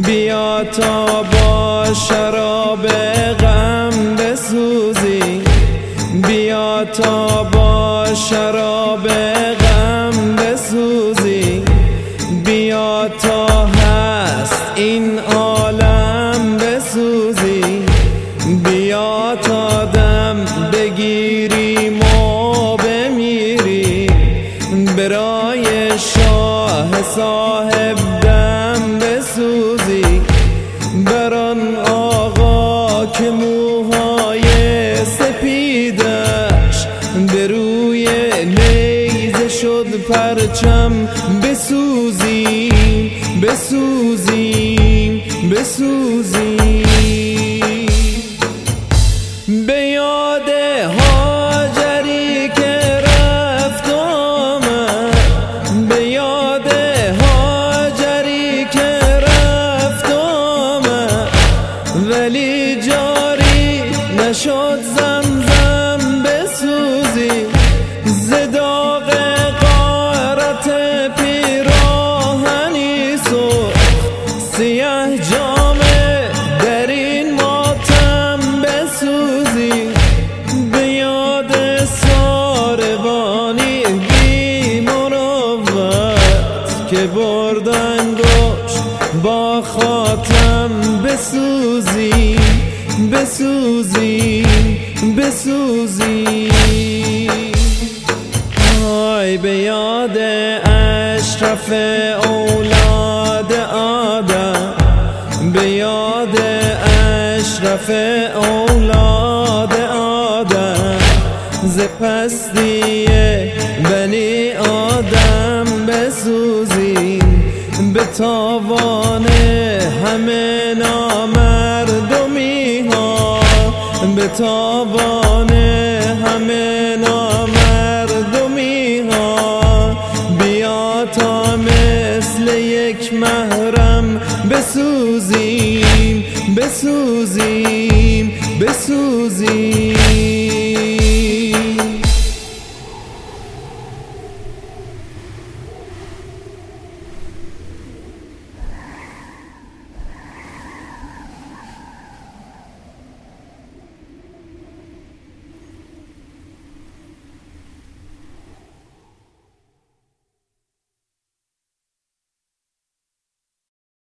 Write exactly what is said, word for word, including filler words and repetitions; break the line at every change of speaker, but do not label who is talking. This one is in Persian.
بیا تا با شراب غم بسوزی، بیا تا با شراب غم بسوزی، بیا تا هست این عالم بسوزی، بیا تا دم بگیریم و بمیری، برای شاه صاحب دم بسوزی، بران آقا که موهای سپیدش به روی نیزه شد پرچم بسوزیم بسوزیم بسوزیم. به یاد هاجری که رفت آمد، به یاد هاجری که رفت آمد، ولی جاری نشد زمزم بسوزی، ز داغ غارت پیراهنی سرخ سیه جامه در این ماتم بسوزی، به یاد ساروانی بی مروت که بردن گوش با خاتم بسوزی بسوزی بسوزی. آی به یاد اشرف اولاد آدم، به یاد اشرف اولاد آدم، ز پستی بنی آدم بسوزیم، به تاوان همه نامردمی ها، به تاوان همه نامردمی ها، بیا تا مثل یک محرم بسوزیم بسوزیم بسوزیم.